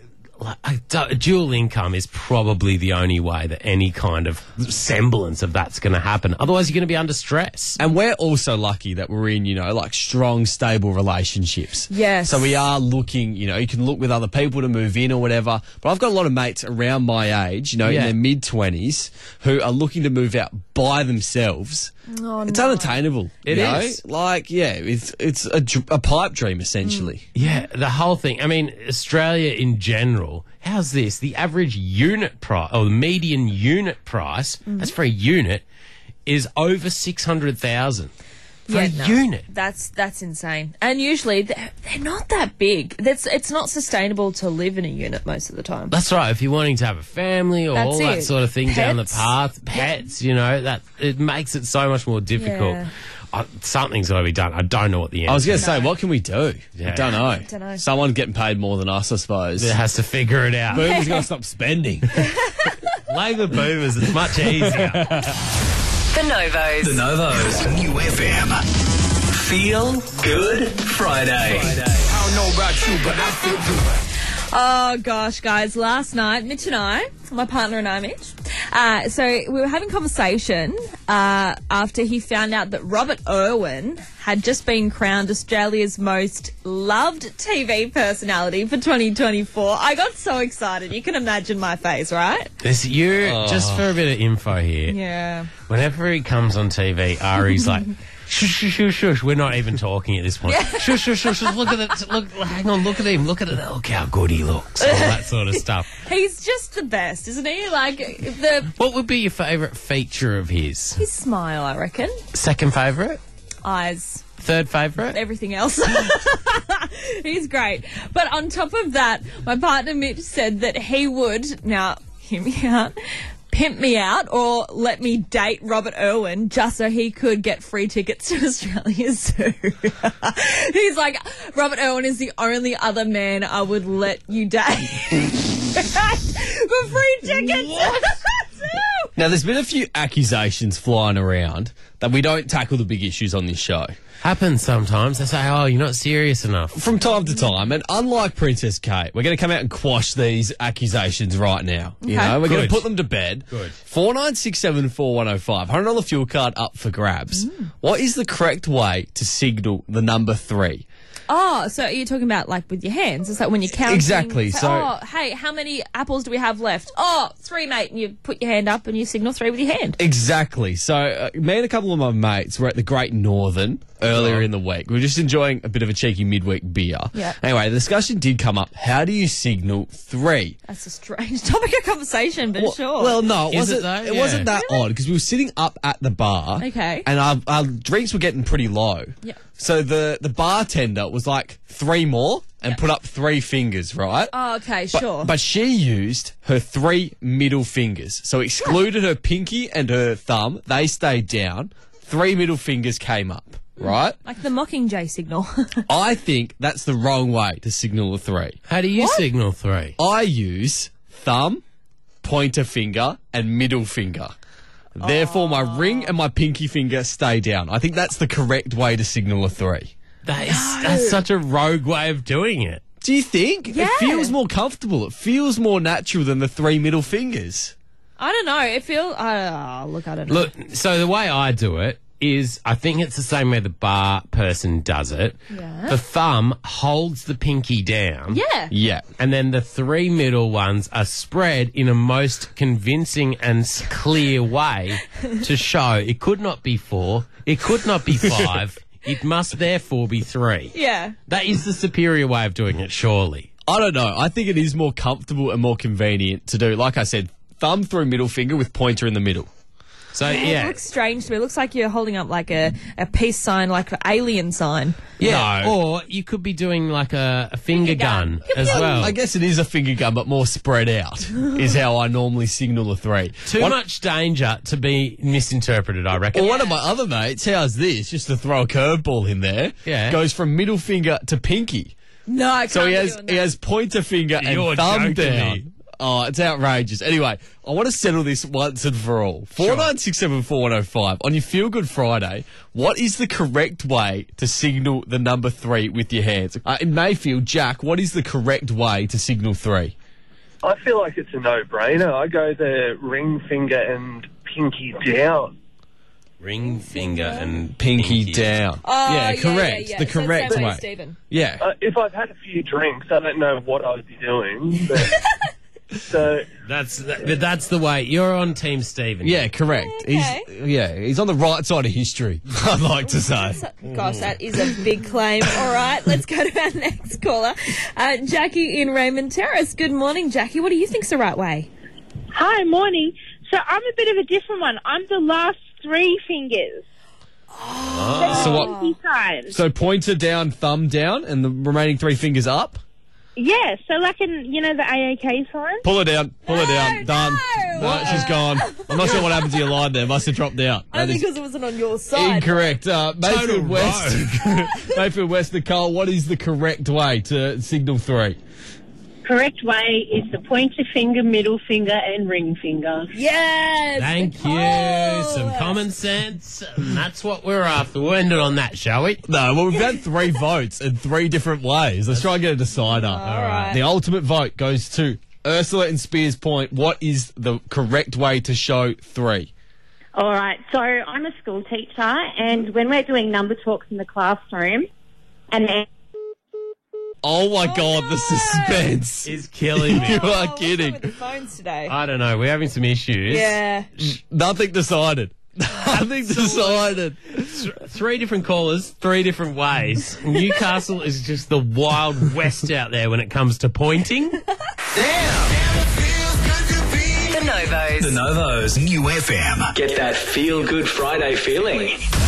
dual income is probably the only way that any kind of semblance of that's going to happen. Otherwise, you're going to be under stress. And we're also lucky that we're in, like strong, stable relationships. Yes. So we are looking, you can look with other people to move in or whatever. But I've got a lot of mates around my age, in their mid-20s, who are looking to move out by themselves. Oh, It's no. unattainable. It is. It's a pipe dream, essentially. Yeah, the whole thing. I mean, Australia in general, how's this? The average unit price, or the median unit price, that's for a unit, is over 600,000 for a unit. That's insane. And usually they're not that big. It's not sustainable to live in a unit most of the time. That's right. If you're wanting to have a family or That's all that it. sort of thing down the Pets. path, pets, that it makes it so much more difficult. Yeah. Something's got to be done. I don't know what the answer I was going to say, what can we do? Yeah. I don't know. Dunno. Someone getting paid more than us, I suppose. It has to figure it out. Boomers got to stop spending. Labour boomers, it's much easier. The Novos. The Novos. New FM. Feel Good Friday. I don't know about you, but I feel good. Oh gosh, guys! Last night, Mitch and I, my partner and I, Mitch. So we were having a conversation after he found out that Robert Irwin had just been crowned Australia's most loved TV personality for 2024. I got so excited. You can imagine my face, right? Just for a bit of info here. Yeah. Whenever he comes on TV, Ari's like, shush, shush, shush, shush. We're not even talking at this point. Shush, shush, shush, shush. Look at it. Look, hang on. Look at him. Look at it. Look how good he looks. All that sort of stuff. He's just the best, isn't he? Like What would be your favourite feature of his? his smile, I reckon. Second favourite? Eyes. Third favourite? Everything else. He's great. But on top of that, my partner Mitch said that he would, now, hear me out, pimp me out or let me date Robert Irwin just so he could get free tickets to Australia Zoo. He's like, Robert Irwin is the only other man I would let you date for free tickets to the zoo. Now, there's been a few accusations flying around that we don't tackle the big issues on this show. Happens sometimes. They say, oh, you're not serious enough. From time to time, and unlike Princess Kate, we're going to come out and quash these accusations right now. You know, we're going to put them to bed. Good. 49674105, $100 fuel card up for grabs. What is the correct way to signal the number 3? Oh, so you're talking about like with your hands? It's like when you're counting. Exactly. Say, So, oh, hey, how many apples do we have left? Oh, 3, mate. And you put your hand up and you signal 3 with your hand. exactly. So, me and a couple of my mates were at the Great Northern earlier in the week. We were just enjoying a bit of a cheeky midweek beer. Yeah. Anyway, the discussion did come up. How do you signal 3? That's a strange topic of conversation, but sure. Well, no, it Is wasn't. it though? It Yeah. wasn't that odd because we were sitting up at the bar. Okay. And our drinks were getting pretty low. Yeah. So the bartender was like 3 more and put up 3 fingers, right? Oh, okay, sure. But she used her 3 middle fingers. So excluded her pinky and her thumb. They stayed down. 3 middle fingers came up, right? Like the Mockingjay signal. I think that's the wrong way to signal a 3. How do you signal 3? I use thumb, pointer finger, and middle finger. Therefore, my ring and my pinky finger stay down. I think that's the correct way to signal a 3. That's such a rogue way of doing it. Do you think? Yeah. It feels more comfortable. It feels more natural than the 3 middle fingers. I don't know. It feels... I don't know. Look, so the way I do it is I think it's the same way the bar person does it. Yeah. The thumb holds the pinky down. Yeah. Yeah. And then the 3 middle ones are spread in a most convincing and clear way to show it could not be 4, it could not be 5, it must therefore be 3. Yeah. That is the superior way of doing it, surely. I don't know. I think it is more comfortable and more convenient to do. Like I said, thumb through middle finger with pointer in the middle. So, It yeah. looks strange to me. It looks like you're holding up like a peace sign, like an alien sign. Yeah, No. or you could be doing like a finger gun gun. as well. I guess it is a finger gun, but more spread out is how I normally signal a 3. Too much danger to be misinterpreted, I reckon. Well, one of my other mates, how's this? Just to throw a curveball in there. Yeah. Goes from middle finger to pinky. No, I can't So he be has doing he that. has pointer finger You're and thumb joking down. me. Oh, it's outrageous. Anyway, I want to settle this once and for all. 49674105 on your Feel Good Friday. What is the correct way to signal the number 3 with your hands? In Mayfield, Jack, what is the correct way to signal 3? I feel like it's a no-brainer. I go the ring finger and pinky down. Ring finger and Pinky down. Oh, yeah, correct. Yeah. The So correct same way. Stephen. Yeah. If I've had a few drinks, I don't know what I'd be doing. But, so that's the way. You're on Team Stephen. Yeah, correct. Okay. He's on the right side of history, I'd like to say. Gosh, that is a big claim. All right, let's go to our next caller. Jackie in Raymond Terrace. Good morning, Jackie. What do you think's the right way? Hi, morning. So I'm a bit of a different one. I'm the last 3 fingers. So what? Pinky side. So pointer down, thumb down, and the remaining 3 fingers up? Yeah, so like in, the AAK sign? Pull her down. Pull her down. Done. no. No, she's gone. I'm not sure what happened to your line there. Must have dropped out. Only That is because it wasn't on your side. incorrect. Mayfield West. Mayfield West, Nicole, what is the correct way to signal 3? Correct way is the pointer finger, middle finger, and ring finger. Yes. Thank you. Nicole. Some common sense. And that's what we're after. We'll end it on that, shall we? No, well, we've had 3 votes in 3 different ways. Let's try and get a decider. All right. The ultimate vote goes to Ursula and Spears Point. What is the correct way to show 3? All right, so I'm a school teacher, and when we're doing number talks in the classroom, and then Oh my God, the suspense. Is killing me. You are What's kidding. wrong with the phones today? I don't know. We're having some issues. Yeah. Nothing decided. Nothing decided. 3 different callers, 3 different ways. Newcastle is just the Wild West out there when it comes to pointing. The Novos. The Novos New FM. Get that feel good Friday feeling.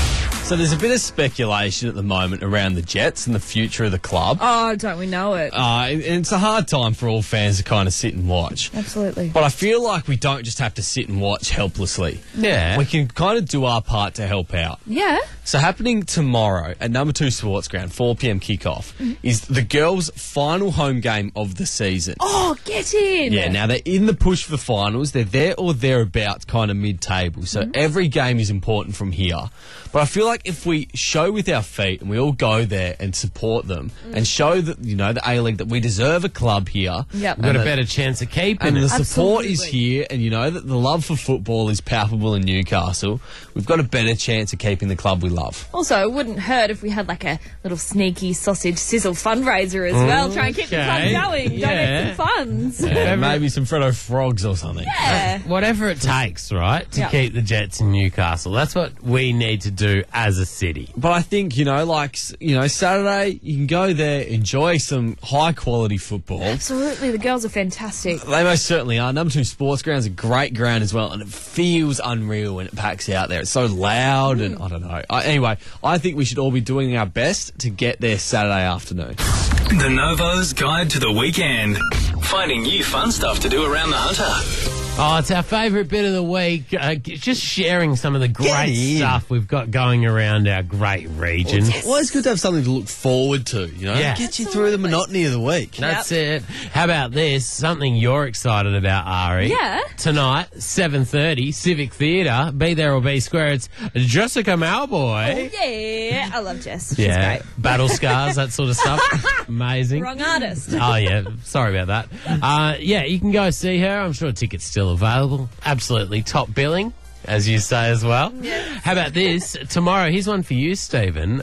So there's a bit of speculation at the moment around the Jets and the future of the club. Oh, don't we know it? And it's a hard time for all fans to kind of sit and watch. Absolutely. But I feel like we don't just have to sit and watch helplessly. Yeah. We can kind of do our part to help out. Yeah. So happening tomorrow at Number 2 Sports Ground, 4 p.m. kickoff, is the girls' final home game of the season. Oh, get in! Yeah, now they're in the push for the finals. They're there or thereabouts, kind of mid-table. So every game is important from here. But I feel like if we show with our feet and we all go there and support them and show that, you know, the A-League that we deserve a club here. Yep. We've got a better chance of keeping And it. the support is Absolutely. here, and you know that the love for football is palpable in Newcastle. We've got a better chance of keeping the club we love. Also, it wouldn't hurt if we had like a little sneaky sausage sizzle fundraiser as well. Try and keep the club Okay. going. Yeah. Donate some funds. Yeah, maybe some Freddo Frogs or something. Yeah. Whatever it takes, right, to Yep. keep the Jets in Newcastle. That's what we need to do as a city. But I think, you know, like, you know, Saturday, you can go there, enjoy some high-quality football. Absolutely. The girls are fantastic. They most certainly are. Number 2 Sports Ground's a great ground as well, and it feels unreal when it packs out there. It's so loud, and I don't know. Anyway, I think we should all be doing our best to get there Saturday afternoon. The Novo's Guide to the Weekend. Finding new fun stuff to do around the Hunter. Oh, it's our favourite bit of the week. Just sharing some of the great in. stuff we've got going around our great region. It's always good to have something to look forward to, you know? Yeah. Get you through the monotony of the week. That's it. How about this? Something you're excited about, Ari. Yeah. Tonight, 7:30, Civic Theatre. Be there or be square. It's Jessica Malboy. Yeah. I love Jess. She's Yeah. great. Battle scars, that sort of stuff. Amazing. Wrong artist. Oh, yeah. Sorry about that. Yeah, you can go see her. I'm sure tickets still available. Absolutely top billing, as you say as well. How about this? Tomorrow, here's one for you, Stephen.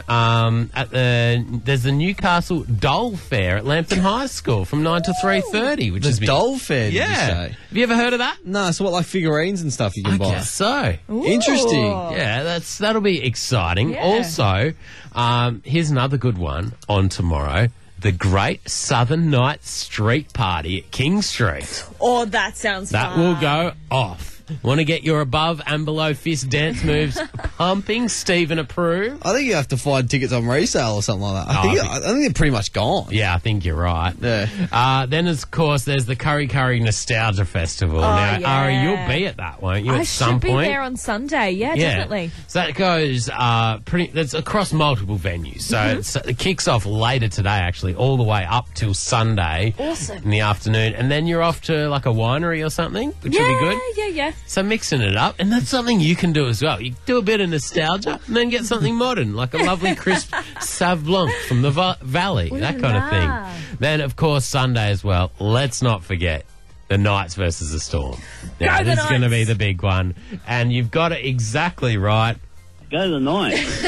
There's the Newcastle Dole Fair at Lambton High School from 9 to 3:30, which is The Dole Fair, did you Yeah. say? Have you ever heard of that? No, so what, like figurines and stuff you can I buy? guess so. Interesting. Yeah, that'll be exciting. Yeah. Also, here's another good one on tomorrow. The Great Southern Night Street Party at King Street. Oh, that sounds That fun. will go off. Want to get your above and below fist dance moves pumping? Stephen approve? I think you have to find tickets on resale or something like that. I think they're pretty much gone. Yeah, I think you're right. Yeah. Then, of course, there's the Curry Curry Nostalgia Festival. Now, yeah. Ari, you'll be at that, won't you, I at some should be point? there on Sunday. Yeah, definitely. So that goes that's across multiple venues. So it kicks off later today, actually, all the way up till Sunday. Awesome. In the afternoon. And then you're off to like a winery or something, which would be good. Yeah. So mixing it up, and that's something you can do as well. You do a bit of nostalgia and then get something modern, like a lovely crisp Sauv Blanc from the Valley, that kind of thing. Then, of course, Sunday as well. Let's not forget the Knights versus the Storm. Now, Go the this is going to Knights. be the big one, and you've got it exactly right. Go the Knights.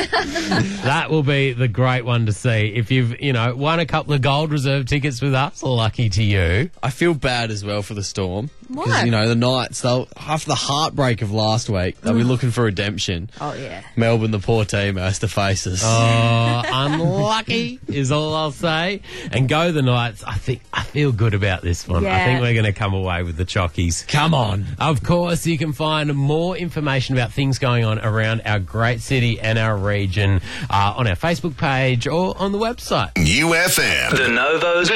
That will be the great one to see. If you've, won a couple of gold reserve tickets with us, lucky to you. I feel bad as well for the Storm. Why? Because, the Knights, after the heartbreak of last week, they'll be looking for redemption. Oh, yeah. Melbourne, the poor team, has to face us. Oh, unlucky is all I'll say. And go the Knights. I feel good about this one. I Yeah. think we're going to come away with the chockies. Come on. Of course, you can find more information about things going on around our great city and our region on our Facebook page or on the website. UFM. The Novo's.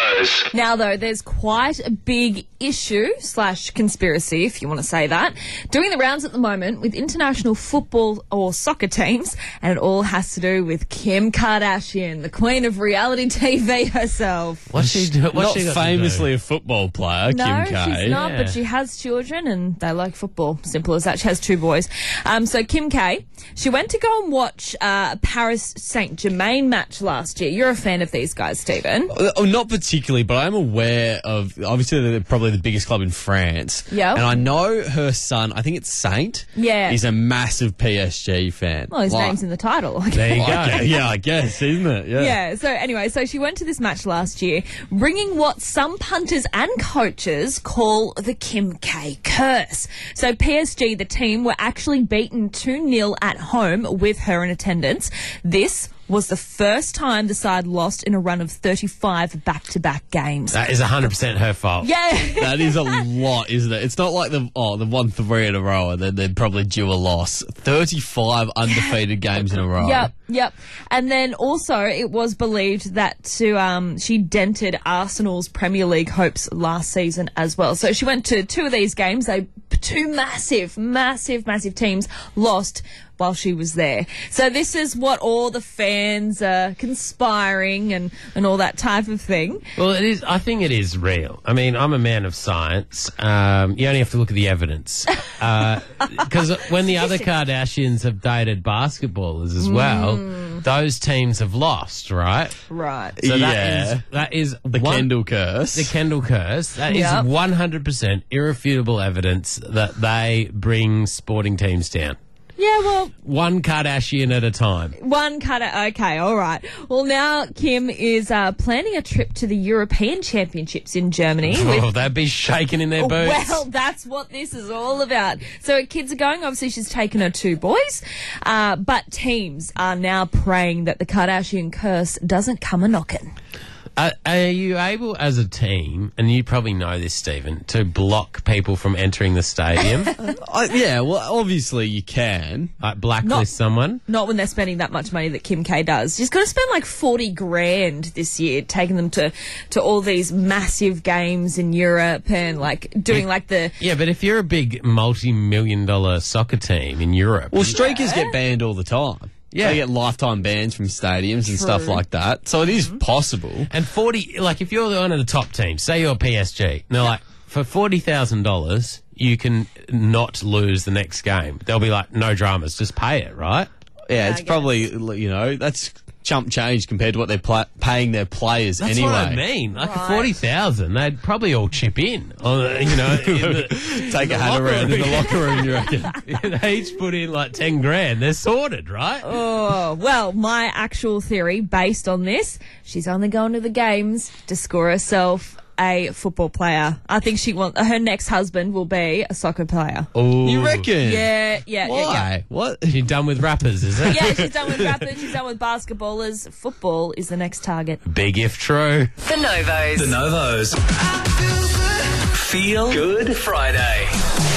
Now, though, there's quite a big issue / conspiracy, if you want to say that, doing the rounds at the moment with international football or soccer teams, and it all has to do with Kim Kardashian, the queen of reality TV herself. What's she doing? Not famously a football player, No, Kim K. she's not, Yeah. but she has children and they like football. Simple as that. She has 2 boys. So Kim K, she went to go and watch a Paris Saint-Germain match last year. You're a fan of these guys, Stephen. Oh, not particularly, but I'm aware of, obviously, they're probably the biggest club in France. Yep. And I know her son, I think it's Saint. Yeah. He's a massive PSG fan. Well, his name's in the title. There you go. Yeah, I guess, isn't it? Yeah, so anyway, so she went to this match last year, bringing what some punters and coaches call the Kim K curse. So PSG, the team, were actually beaten 2-0 at home with her in attendance. This was the first time the side lost in a run of 35 back-to-back games. That is 100% her fault. Yeah. That is a lot, isn't it? It's not like they've won 3 in a row and then they're probably due a loss. 35 undefeated games in a row. Yep. And then also it was believed that she dented Arsenal's Premier League hopes last season as well. So she went to 2 of these games. Two massive teams lost while she was there. So this is what all the fans are conspiring and all that type of thing. Well, it is. I think it is real. I mean, I'm a man of science. You only have to look at the evidence. Because when the other Kardashians have dated basketballers as well, those teams have lost, right? Right. So that is the Kendall curse. The Kendall curse. That is 100% irrefutable evidence that they bring sporting teams down. Yeah, well... One Kardashian at a time. Okay, all right. Well, now Kim is planning a trip to the European Championships in Germany. Oh, they'd be shaking in their boots. Well, that's what this is all about. So her kids are going. Obviously, she's taken her 2 boys. But teams are now praying that the Kardashian curse doesn't come a-knocking. Are you able, as a team, and you probably know this, Stephen, to block people from entering the stadium? Yeah, well, obviously you can. Like blacklist someone? Not when they're spending that much money that Kim K does. She's going to spend like 40 grand this year, taking them to all these massive games in Europe and like doing like the... Yeah, but if you're a big multi-million-dollar soccer team in Europe... Well, streakers get banned all the time. Yeah. They get lifetime bans from stadiums and stuff like that. So it is possible. And 40, like if you're one of the top teams, say you're PSG, and they're like, for $40,000, you can not lose the next game. They'll be like, no dramas, just pay it, right? Yeah, it's probably, that's chump change compared to what they're paying their players That's anyway. That's what I mean. Like at 40,000, they'd probably all chip in. Take a hand around in the locker room, you reckon? They each put in like 10 grand. They're sorted, right? Oh, well, my actual theory based on this, she's only going to the games to score herself a football player. I think her next husband will be a soccer player. Oh, you reckon? Yeah. Why? Yeah. What? She's done with rappers, is it? Yeah, she's done with rappers. She's done with basketballers. Football is the next target. Big if true. The Novos. The Novos. Feel Good Friday.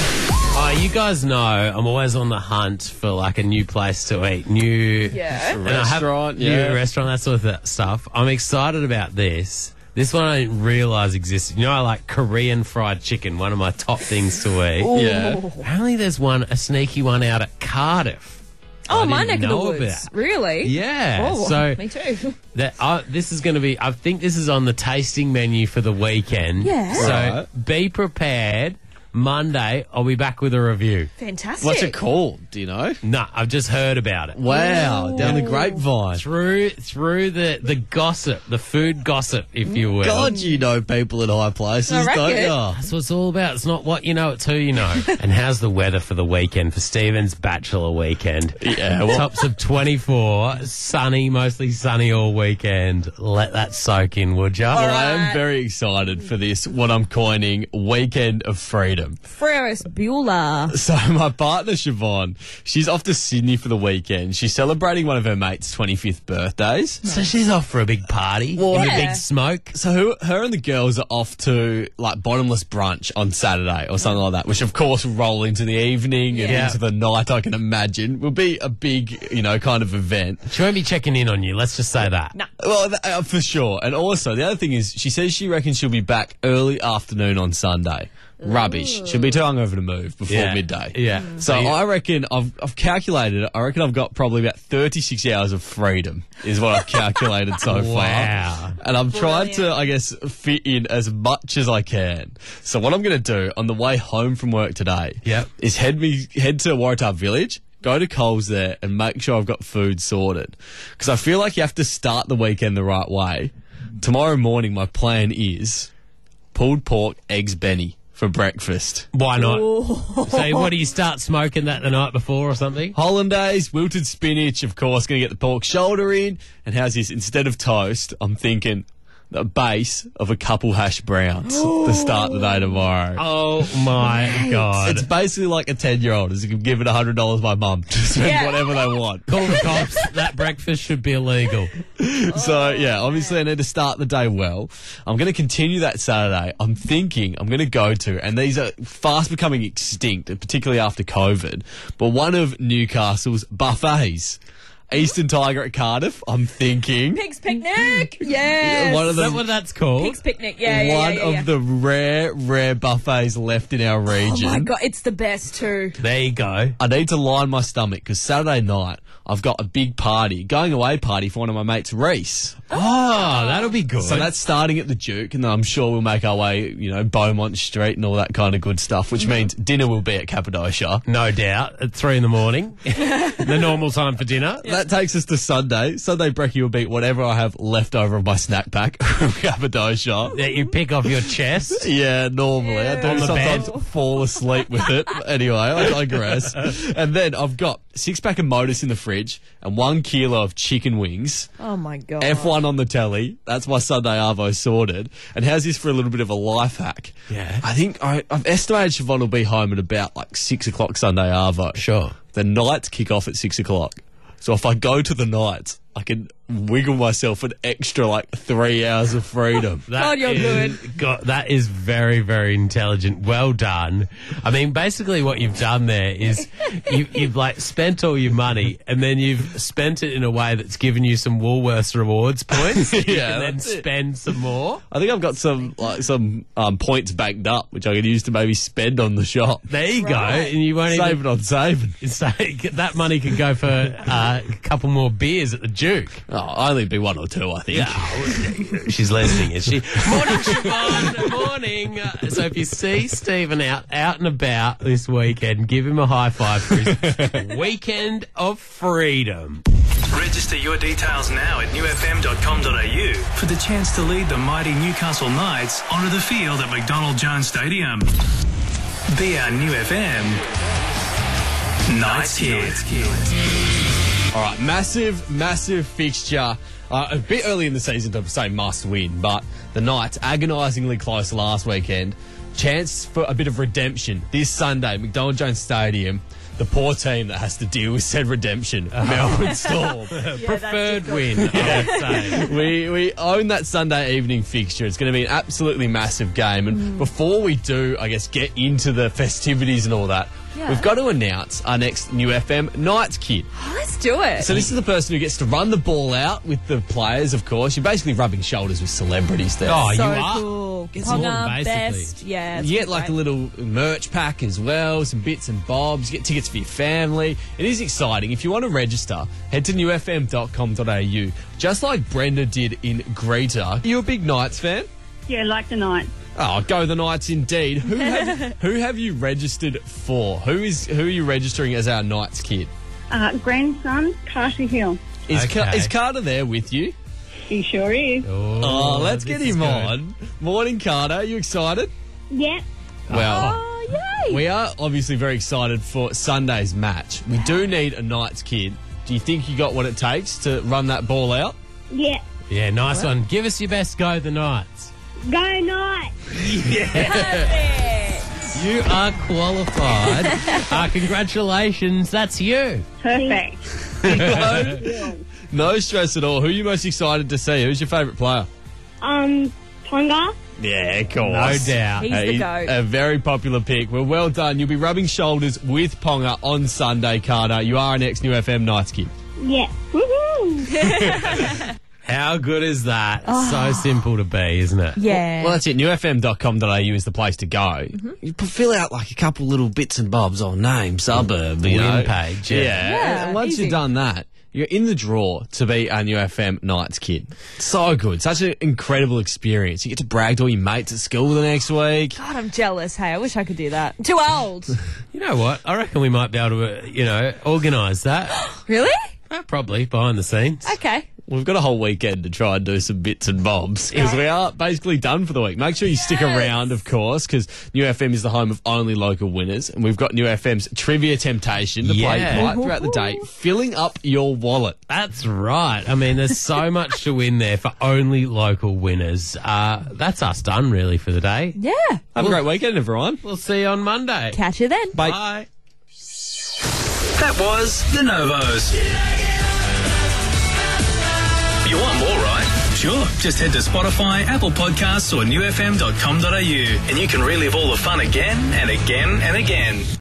You guys know I'm always on the hunt for like a new place to eat, new restaurant, new restaurant, that sort of stuff. I'm excited about this. This one I didn't realise existed. You know, I like Korean fried chicken, one of my top things to eat. Ooh. Yeah. Apparently there's a sneaky one out at Cardiff. Oh, my neck of the woods. Really? Yeah. Oh, so me too. This is going to be, I think this is on the tasting menu for the weekend. Yeah. So be prepared. Monday, I'll be back with a review. Fantastic. What's it called? Do you know? No, I've just heard about it. Wow, down the grapevine. Through the gossip, the food gossip, if you will. God, you know people in high places, don't you? That's what it's all about. It's not what you know, it's who you know. And how's the weather for the weekend, for Stephen's bachelor weekend? Yeah, well, Tops of 24, sunny, mostly sunny all weekend. Let that soak in, would ya? Well, I am very excited for this, what I'm coining Weekend of Freedom. Ferris Bueller. So my partner Siobhan, she's off to Sydney for the weekend. She's celebrating one of her mates' 25th birthdays. So she's off for a big party, a big smoke. So her and the girls are off to like bottomless brunch on Saturday or something like that, which of course will roll into the evening and into the night. I can imagine will be a big, kind of event. She won't be checking in on you. Let's just say that. No. Well, for sure. And also the other thing is, she says she reckons she'll be back early afternoon on Sunday. Rubbish. She'll be too hungover to move before midday. Yeah. So I reckon I've calculated it. I reckon I've got probably about 36 hours of freedom is what I've calculated so far. Wow. And I'm trying to, I guess, fit in as much as I can. So what I'm going to do on the way home from work today is head to Waratah Village, go to Coles there and make sure I've got food sorted. Because I feel like you have to start the weekend the right way. Tomorrow morning, my plan is pulled pork, eggs, Benny for breakfast. Why not? So what do you start smoking that the night before or something? Hollandaise, wilted spinach, of course, going to get the pork shoulder in. And how's this? Instead of toast, I'm thinking the base of a couple hash browns to start the day tomorrow. Oh my God. It's basically like a 10-year-old is given $100 by mum to spend whatever they want. Call the cops. That breakfast should be illegal. So, yeah, obviously I need to start the day well. I'm going to continue that Saturday. I'm thinking I'm going to go to, and these are fast becoming extinct, particularly after COVID, but one of Newcastle's buffets. Eastern Tiger at Cardiff, I'm thinking. Pig's Picnic! Yes! One of Is that what that's called? Pig's Picnic, yeah. One of the rare buffets left in our region. Oh my God, it's the best too. There you go. I need to line my stomach because Saturday night I've got a big party, going away party for one of my mates, Reese. Oh, that'll be good. So that's starting at the Duke, and then I'm sure we'll make our way, Beaumont Street and all that kind of good stuff, which means dinner will be at Cappadocia. No doubt. At 3 a.m. The normal time for dinner. That takes us to Sunday. Sunday brekkie will be whatever I have left over of my snack pack from Cappadocia. That you pick off your chest. Yeah, normally. I On do the sometimes bed. fall asleep with it. Anyway, I digress. And then I've got 6-pack of Modus in the fridge and 1 kilo of chicken wings. Oh my God. F1 on the telly. That's my Sunday arvo sorted. And how's this for a little bit of a life hack? Yeah. I think I've estimated Siobhan will be home at about like 6 o'clock Sunday arvo. Sure. The nights kick off at 6 o'clock. So if I go to the nights, I can wiggle myself an extra 3 hours of freedom. God, you're good. God, that is very, very intelligent. Well done. I mean, basically what you've done there is you've spent all your money and then you've spent it in a way that's given you some Woolworths rewards points. And then spend some more. I think I've got some points banked up, which I could use to maybe spend on the shop. There you go. And you won't Save it on saving. That money could go for a couple more beers at the Duke. Oh, only be 1 or 2, I think. Yeah, she's listening, is she? Morning, Siobhan. Morning. So if you see Stephen out and about this weekend, give him a high five for his weekend of freedom. Register your details now at newfm.com.au for the chance to lead the mighty Newcastle Knights onto the field at McDonald Jones Stadium. Be our New FM Knights Kid. All right, massive fixture. A bit early in the season to say must win, but the Knights agonisingly close last weekend. Chance for a bit of redemption this Sunday, McDonald Jones Stadium. The poor team that has to deal with said redemption, Melbourne Storm. Preferred win, I would say. We own that Sunday evening fixture. It's going to be an absolutely massive game. And before we do, I guess, get into the festivities and all that, we've got to announce our next New FM Knights kid. Let's do it. So this is the person who gets to run the ball out with the players, of course. You're basically rubbing shoulders with celebrities there. Oh, so you are? cool. Gets more than Ponga, basically. best. Yeah. it's You get like great. a little merch pack as well, some bits and bobs. You get tickets for your family. It is exciting. If you want to register, head to newfm.com.au. Just like Brenda did in Greta. Are you a big Knights fan? Yeah, like the night. Oh, go the Knights indeed. Who have you registered for? Who are you registering as our Knights kid? Grandson, Carter Hill. Is Okay. Carter there with you? He sure is. Oh, let's get him on. Morning, Carter. Are you excited? Yeah. Well, Oh, yay. we are obviously very excited for Sunday's match. We do need a Knights kid. Do you think you got what it takes to run that ball out? Yeah. Yeah, nice one. Give us your best go, the Knights. Go night. You are qualified. Congratulations, that's you. Perfect. No stress at all. Who are you most excited to see? Who's your favourite player? Ponga. Yeah, of course. No doubt. He's the goat. A very popular pick. Well, well done. You'll be rubbing shoulders with Ponga on Sunday, Carter. You are our next New FM Knights kid. Yeah. Woohoo. How good is that? So simple to be, isn't it? Yeah. Well, that's it. newfm.com.au is the place to go. You fill out like a couple little bits and bobs on name, suburb, you know. Win page, yeah. Yeah, And once easy. you've done that, you're in the draw to be our New FM Knights kid. So good. Such an incredible experience. You get to brag to all your mates at school the next week. God, I'm jealous. Hey, I wish I could do that. Too old. You know what? I reckon we might be able to, organise that. Really? Probably behind the scenes. Okay. we've got a whole weekend to try and do some bits and bobs because we are basically done for the week. Make sure you stick around, of course, because New FM is the home of only local winners, and we've got New FM's Trivia Temptation to play right throughout the day, filling up your wallet. That's right. I mean, there's so much to win there for only local winners. That's us done, really, for the day. Yeah. Have a great weekend, everyone. We'll see you on Monday. Catch you then. Bye. Bye. That was The Novos. You want more, right? Sure. Just head to Spotify, Apple Podcasts or newfm.com.au and you can relive all the fun again and again and again.